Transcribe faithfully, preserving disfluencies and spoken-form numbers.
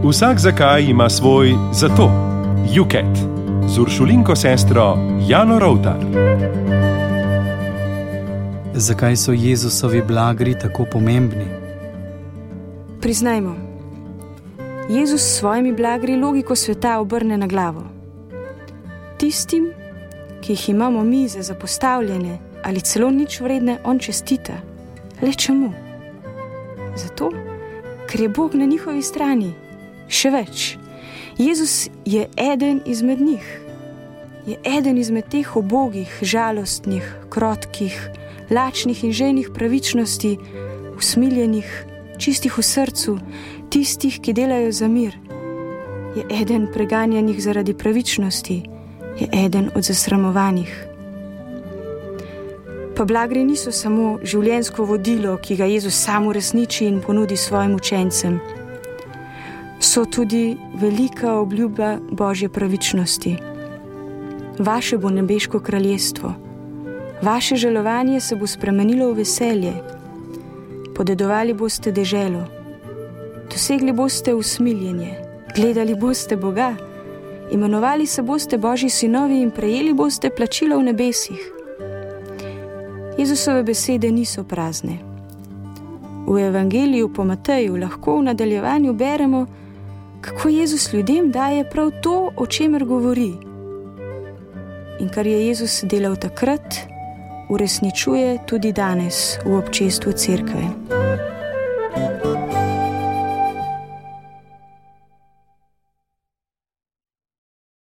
Vsak zakaj ima svoj zato. Juket z Uršulinko sestro Jano Rovtar. Zakaj so Jezusovi blagri tako pomembni? Priznajmo, Jezus s svojimi blagri logiko sveta obrne na glavo. Tistim, ki jih imamo mi za zapostavljene ali celo nič vredne, on čestita. Le čemu? Zato, ker je Bog na njihovi strani. Še več, Jezus je eden izmed njih. Je eden izmed teh ubogih, žalostnih, krotkih, lačnih in žejnih pravičnosti, usmiljenih, čistih v srcu, tistih, ki delajo za mir. Je eden preganjanih zaradi pravičnosti, je eden od zasramovanih. Pa blagri niso samo življenjsko vodilo, ki ga Jezus sam uresniči in ponudi svojim učencem. So tudi velika obljuba Božje pravičnosti. Vaše bo nebeško kraljestvo. Vaše žalovanje se bo spremenilo v veselje. Podedovali boste deželo. Dosegli boste usmiljenje. Gledali boste Boga. Imenovali se boste Božji sinovi in prejeli boste plačilo v nebesih. Jezusove besede niso prazne. V evangeliju po Mateju lahko v nadaljevanju beremo, kako Jezus ljudem daje prav to, o čemer govori. In kar je Jezus delal takrat, uresničuje tudi danes v občestvu cerkve.